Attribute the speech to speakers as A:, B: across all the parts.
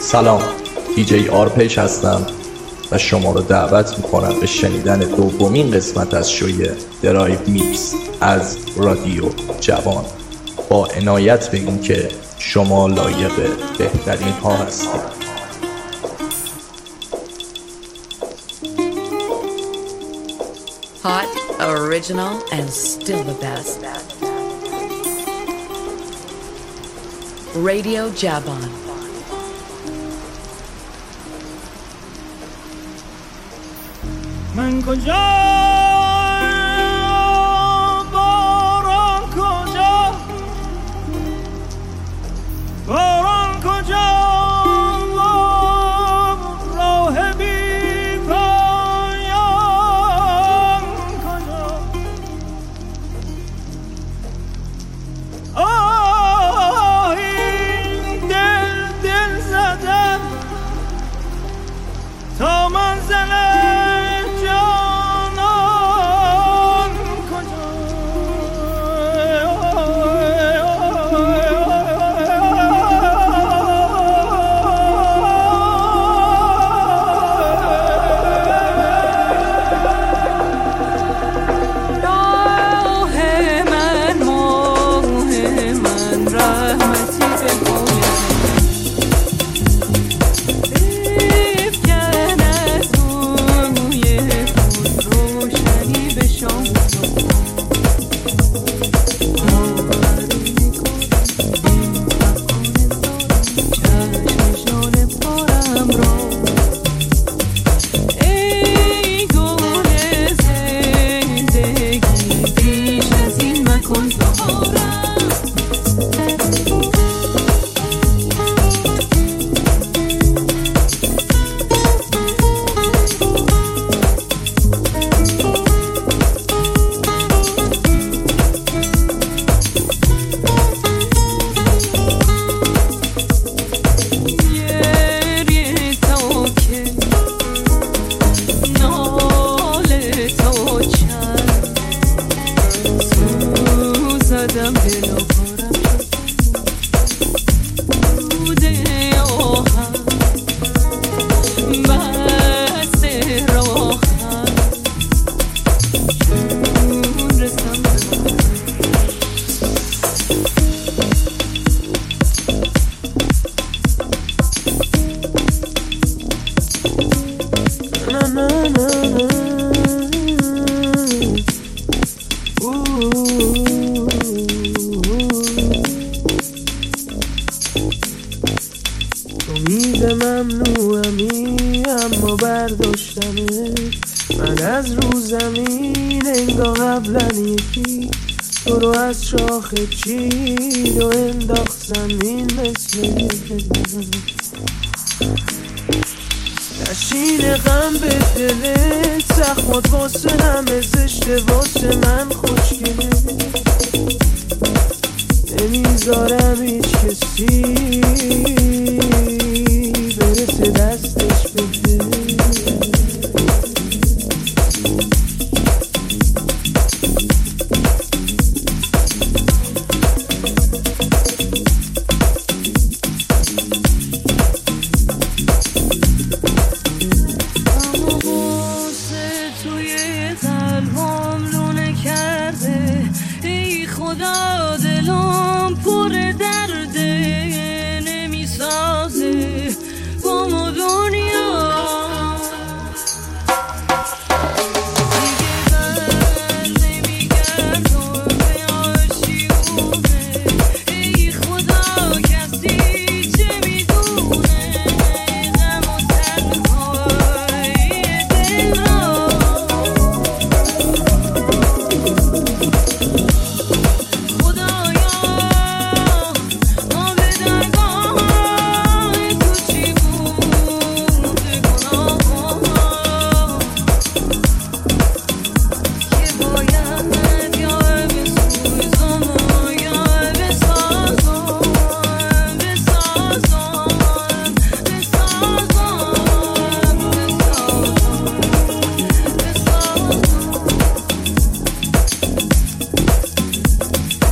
A: سلام، دیجی آرپیش هستم و شما رو دعوت میکنم به شنیدن دومین قسمت از شوی درایو میکس از رادیو جوان، با عنایت به این که شما لایق بهترین ها هستید.
B: Hot, original, and still the best. Radio Javan.
C: من کجا باران کجا باران کجا راه بی پایان کجا آه این دل زدم تا منزل
D: ممنوعمی اما برداشتمه من از رو زمین انگار قبلا یکی تو رو از شاخه چید و انداخت زمین مثل نشین غم به دلت زخمات واسه همه زشته واسه من خوشگله نمیذارم هیچ کسی برسه دستش بده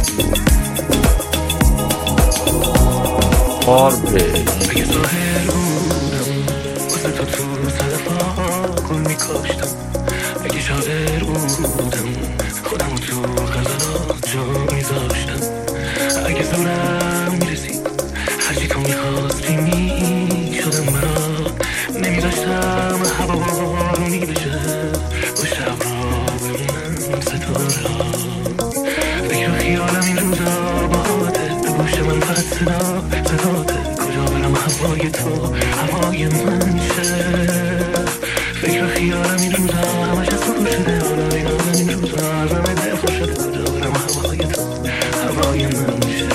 A: آرپیج.
E: اگه ظاهر بودم خودم تو غزلات جا میذاشتم اگه زورم میرسید هرچی تو میخواستی میشدم برات نمیذاشتم هوا بارونی بشه با شب را ببینم ستاره ها فکر و خیالم این روزا باهاته تو گوش من فقط صداته کجا برم هوای تو هوای من شه فکر و خیالم این روزا همش از تو گوش شده حالا این روزا ازم دفع شده کجا برم هوای تو هوای من شه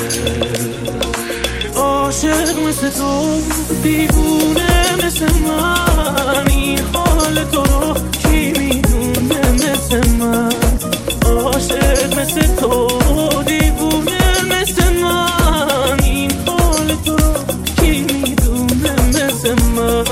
D: عاشق مثل تو دیوونه مثل من این حال تو رو کی میدونه مثل من عاشق مثل تو دیوونه مثل من این حال تو رو کی میدونه مثل من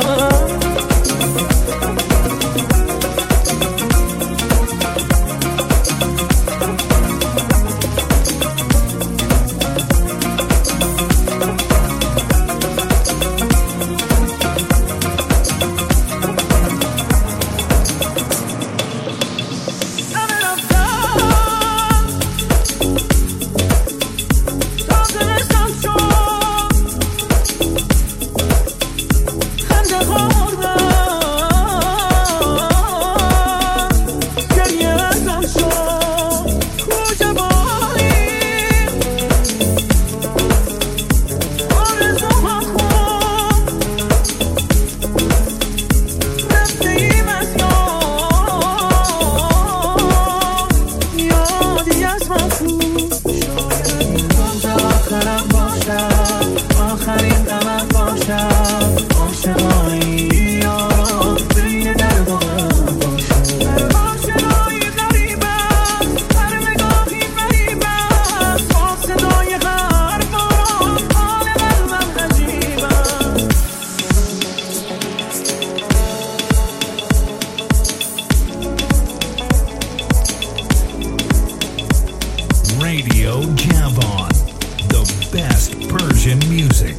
F: Radio Javon, the best Persian music.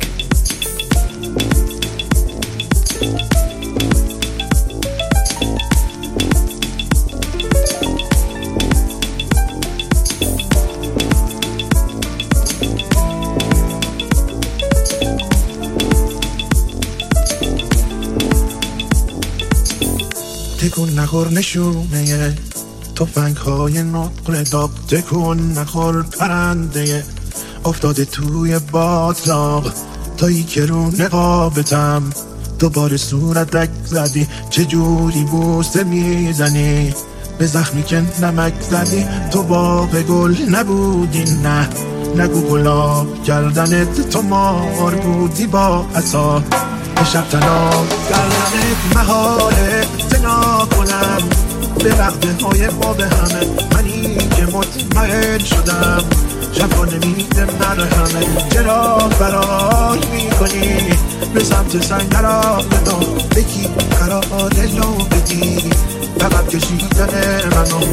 G: تکون نخور نشونه تفنگ های نقل داغ تکون نخور پرنده افتاده توی باطلاق تایی که رو نقابتم دوباره صورتک زدی چجوری بوسه میزنی به زخمی که نمک زدی تو باغ گل نبودی نه نگو گلاب کردنت تو مار بودی با عصا به شب تناب کردنت محاله تنا کنم به وقته های ما به همه منی که مطمئن شدم شبا نمیده مرهمه چرا فرار میکنی به سمت سنگرا بدم بکی قرار لو بدی فقط کشیدن منو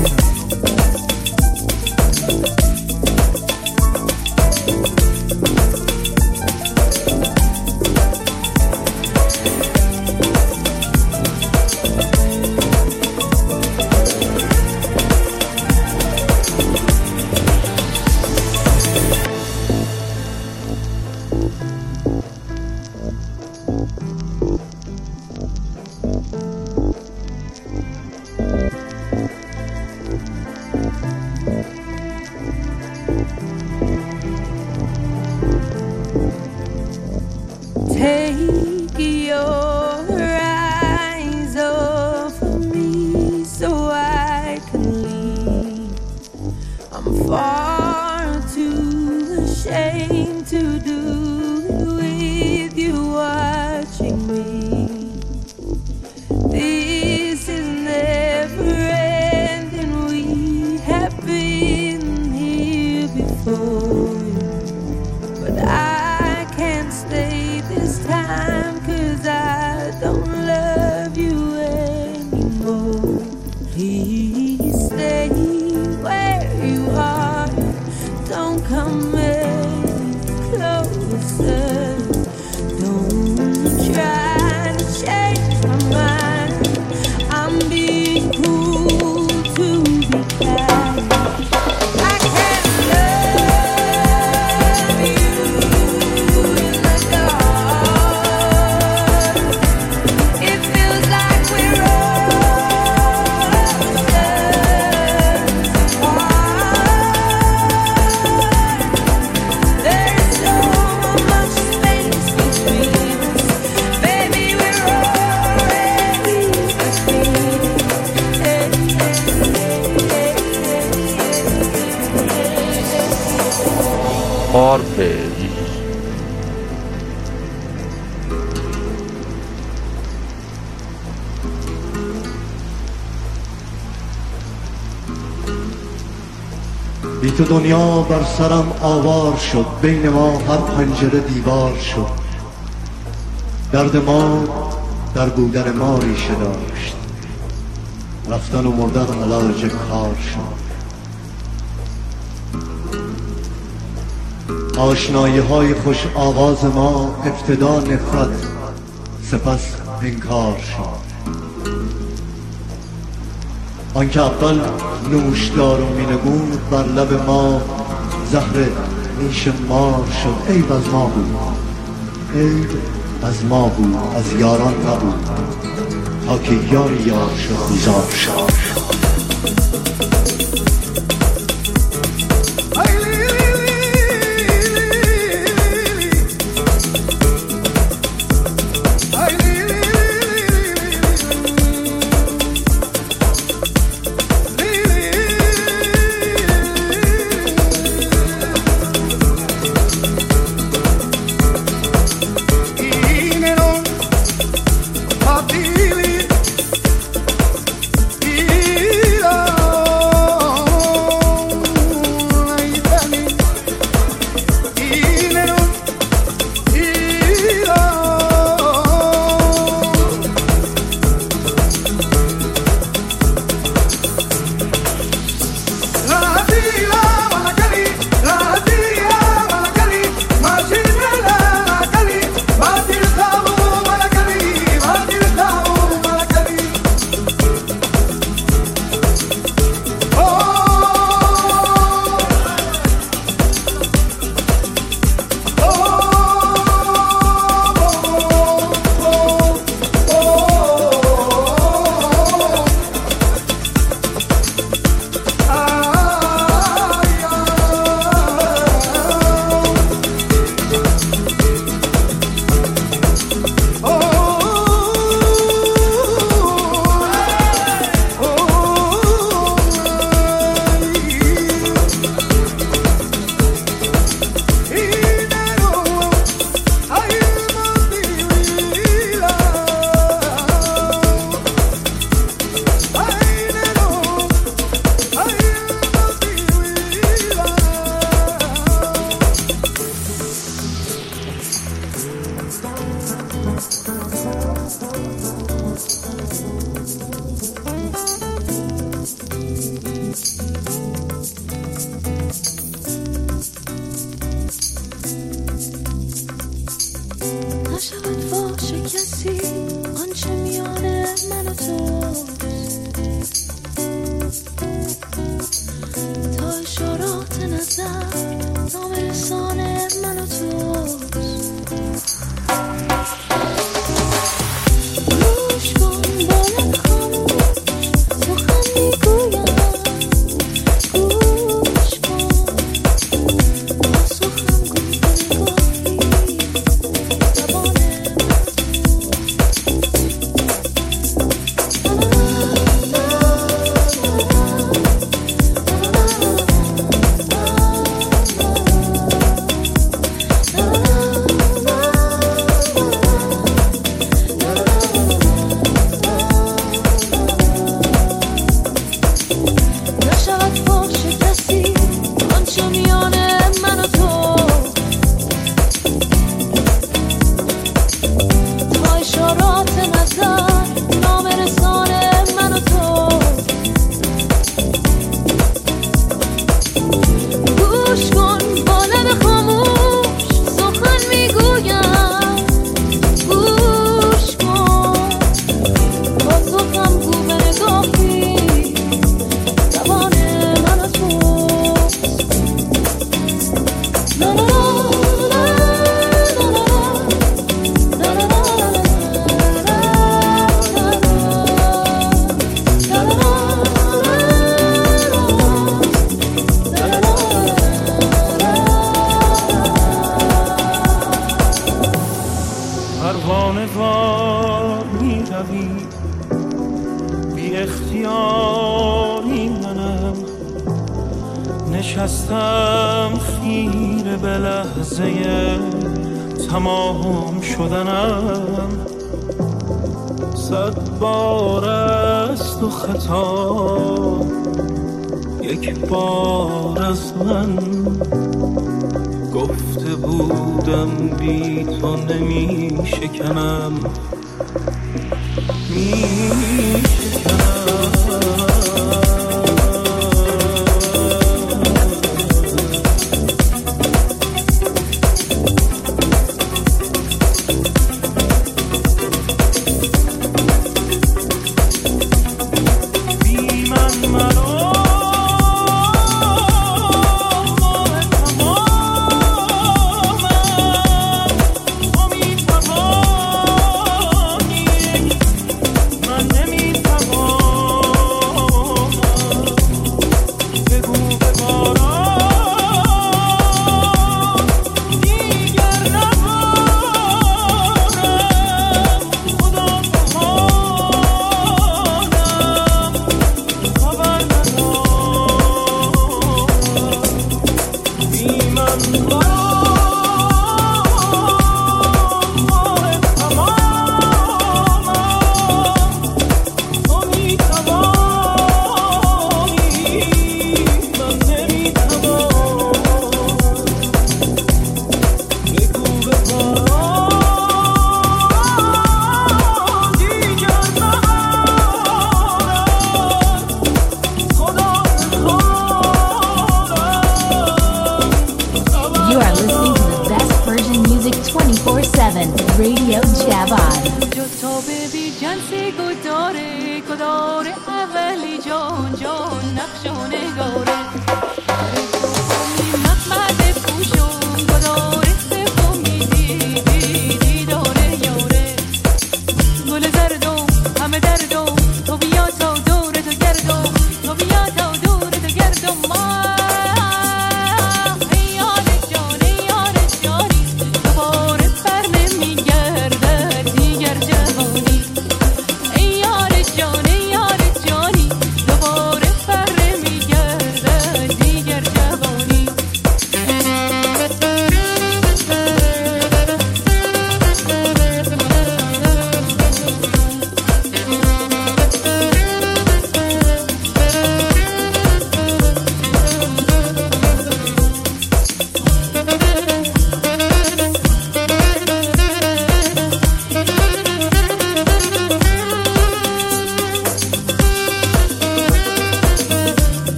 D: Take your eyes off of me so I can leave. I'm far too ashamed to do it with you watching me. This is never ending. We have been here before, but I can't stay this time 'cause I don't love you anymore. Please stay where you are. Don't come any closer. Don't try to change my mind. I'm being cruel to
A: آرپیج.
H: بی تو دنیا بر سرم آوار شد، بین ما هر پنجره دیوار شد. درد ما در بودن ما ریشه داشت، رفتن و مردن علاج کار شد. آشنایی های خوش آواز ما ابتدا نفرت سپس انکار شد. آنکه اول نوشدار و مینمود بر لب ما زهر نیش مار شد. عیب از ما بود، عیب از ما بود، از یاران نبود، تا که یار یار شد گذار شد.
I: نشستم خیره به لحظه تمام شدنم، 100 بار است و خطا، 1 بار از من. گفته بودم بی تو نمی شکنم، می شکنم.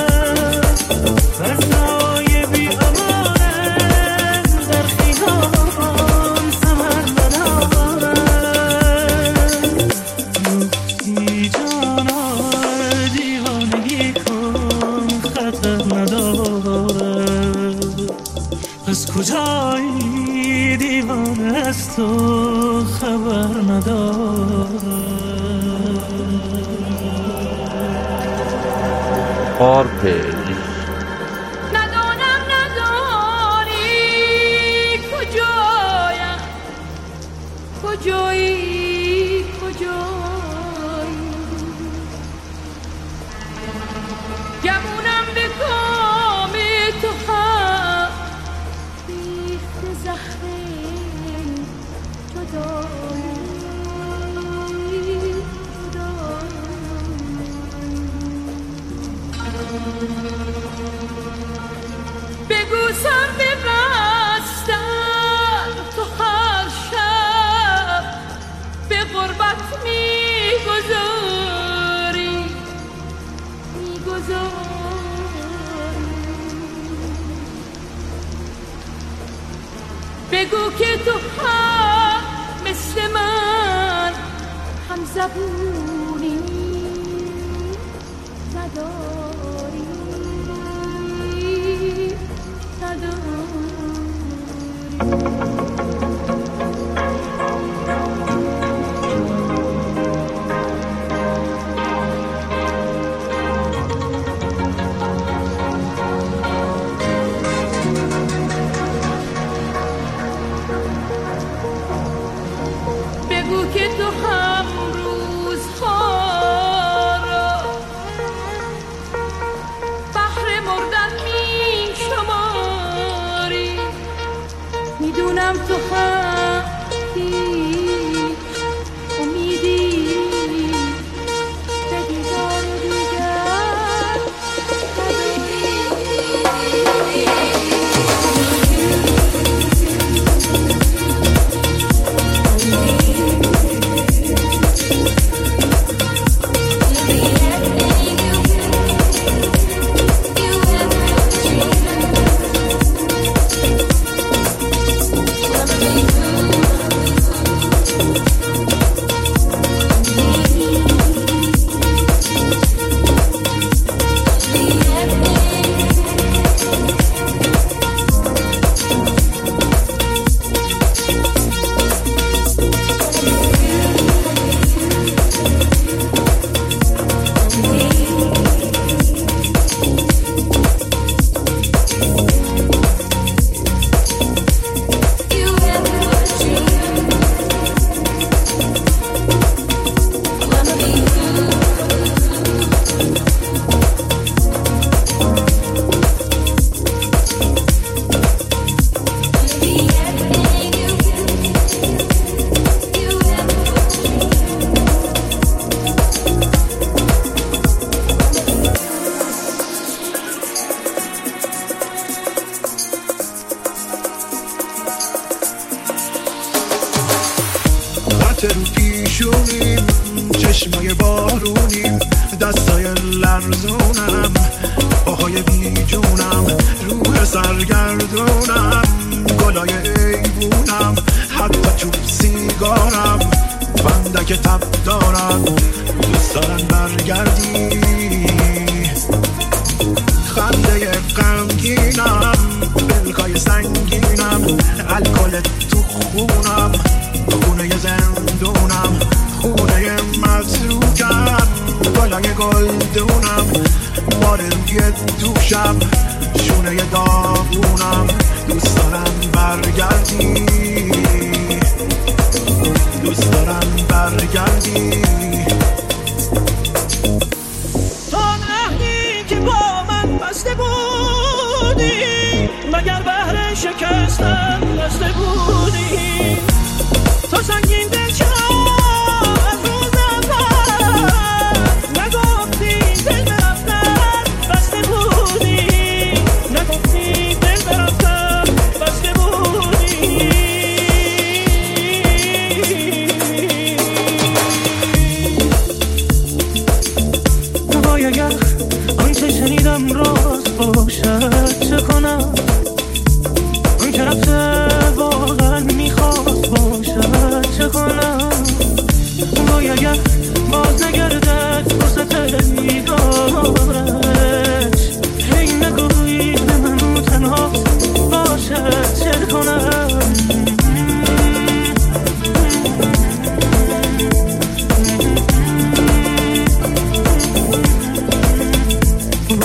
I: Oh کجایی دیوانه از تو خبر ندارم.
A: آرپیج
C: ندانم نداری کجایم، کجایی کجایی، گمونم به کام تو هم ریخت زهر جدایی. بگو سر ببستم تو هر شب به غربت میگذاری، بگو که تو هم مثل من هم زبونی نداری، بگو که تو هم روزها را بهر مردن می شماری، میدونم تو هم هیچ امیدی به دیدار دیگر
G: رو پیشونیم، چشمای بارونیم، دستای لرزونم، پاهای بیجونم، روح سرگردونم، گلای ایوونم، حتی تو سیگارم بندک تب دارم. دوست دارم برگردی، خنده غمگینم، بلکای سنگینم، الکل تو خونم، خونه زندونم، خونه متروکم، گلای گلدونم، بار روی دوشم، شونه داغونم. دوست دارم برگردی، دوست دارم برگردی.
C: تا عهدی که با من بسته بودی، مگر بهر شکستن بسته بودی؟ تو سنگین دل چرا از روز اول نگفتی دل برفتن بسته بودی، نگفتی دل برفتن بسته بودی.
I: هوای یخ آنچه شنیدم راست باشد چه کنم، آن که رفته واقعا میخواست باشد چه کنم. هوای یخ باز نگردد فرصت دیدارش، هی نگویی به من تنها باشد چه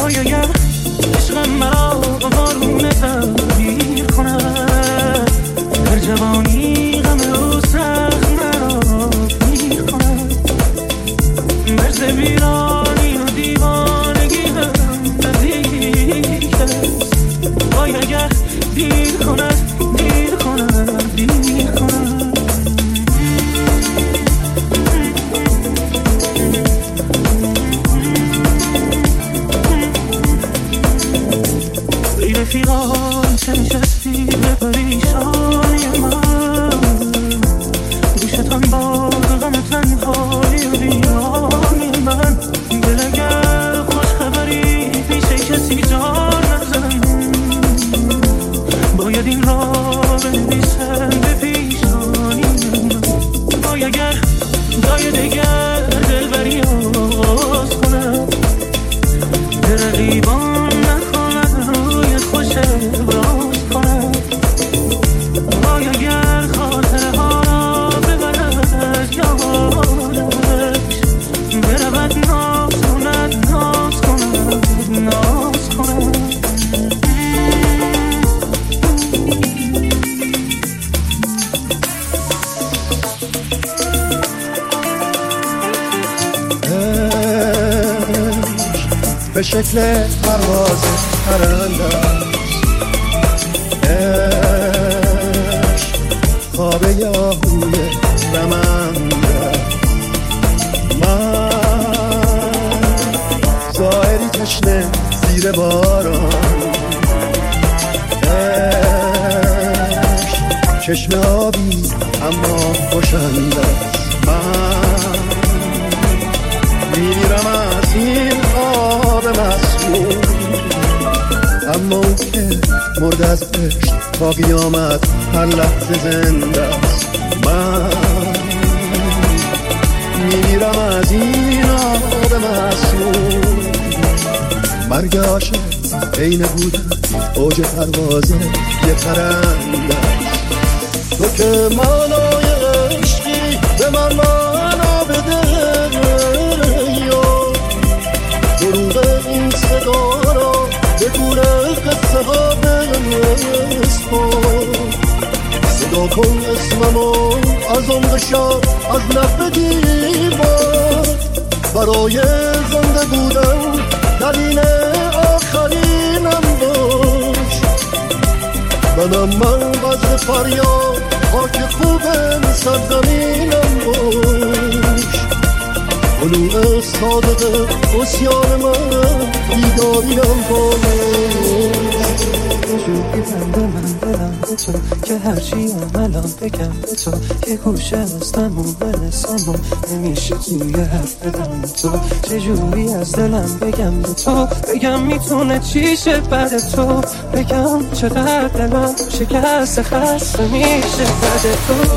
I: وای اگر عشق مرا بارون تغییر کند در جوانی غم او سخت مرا پیر کند مرز ویرانی و دیوانگی هم نزدیک است وای اگر دیر کند دیر کند دیر کند ای رفیقان چه نشستی به پریشانی من گوشتان با غم تنهایی و ویرانی من دل اگر خوش خبری پیش کسی جان نزن باید این را بنویسم به پیشانی من باید اگر جای دگر دلبری آغاز کنم به رقیبان نکنم روی خوش ابراز کنم باید اگر خاطره ها را ببرد از یادش برود ناز کند ناز کنم ناز کنم
H: به شکل پرواز پرنده عشق خواب یاهوی رمنده من ظاهری تشنه زیر باران عشق چشم آبی اما خوشنده است من میرم از این آب مسموم اما اون که مرد از عشق تا قیامت هر لحظه زنده است من میرم از این آب مسموم مرگ عاشق عین بودن اوج پرواز یه پرنده است تو که معنای عشقی به من معنا بده دروغ این صدا را به گوره قصه ها بنسپار صدا کن اسممو از عمق شب از لب دیوار برای زنده بودن دلیل آخرینم باش منم من وزن فریاد خاک خوب سرزمینم باش علوم صادق اسیان من بیداریم باش
D: جوری بنده من دلم به تو که هرچی الان بگم به تو که گوشه هستم و برسم و نمیشه توی حرف بدم تو چجوری از دلم بگم به تو بگم میتونه چیشه بعد تو بگم چقدر دلم شکست خسته میشه بعد تو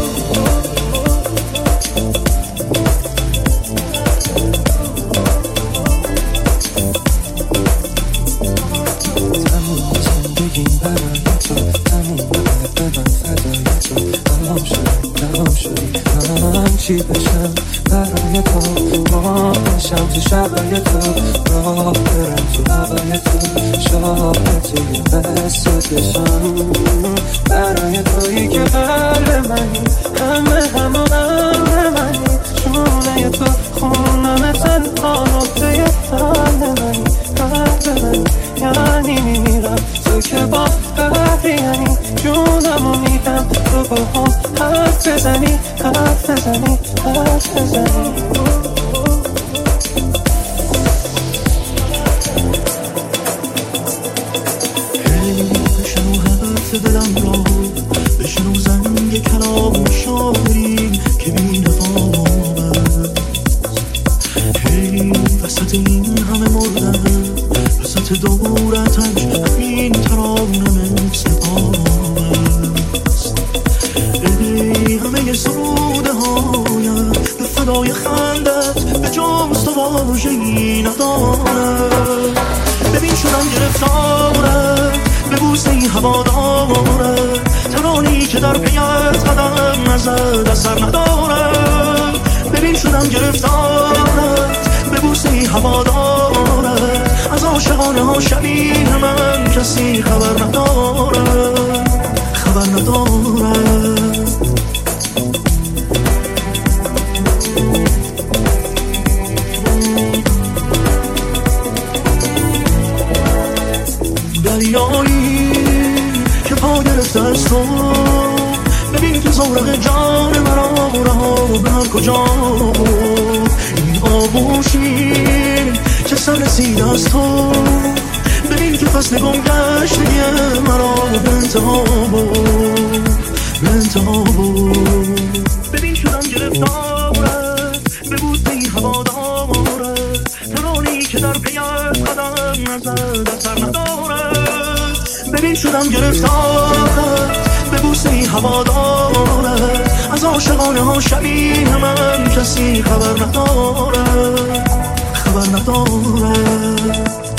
D: چی بشم برای تو ما بشم تو شبای تو راه برم تو هوای تو شاهدی بست بشم برای تویی که قلب منی همه منی شونه تو خونم تنها نقطه قلب منی قلب منی یعنی میمیرم تو که با قلبی یعنی جونمو میدم تو با هم حرف بزنی حرف بزنی حرف بزنی
E: بشنو حرف دلم را بشنو زنگ کلام شاعری که بی نفامه هی وسط این همه مردن وسط دورتش این ترانه مثل آمست ای همه سروده هایم به فدای خندت به جامست و واژه‌ای ندارد ببین شدم گرفتارت به بوسه هوادارت ترانی که در پیت قدم نزد اثر ندارد ببین شدم گرفتارت به بوسه هوادارت از عاشقان
I: عاشقانه ها شبیه من کسی خبر نداره، خبر نداره. دریایی که پا گرفته از تو، ببین که زورق جان مرا رها به هر کجا. این آغوشی که سر رسیده از تو، ببین که فصل گم گشته مرا به انتها بود، به انتها بود. ببین شدم گرفتارت به بوسه ای هوادارت، ترانی که در پیت قدم نزد از سر ندارد. ببین شدم گرفتارت به بوسه ای هوادارت، از عاشقانه ها شبیه من کسی خبر ندارد، خبر ندارد.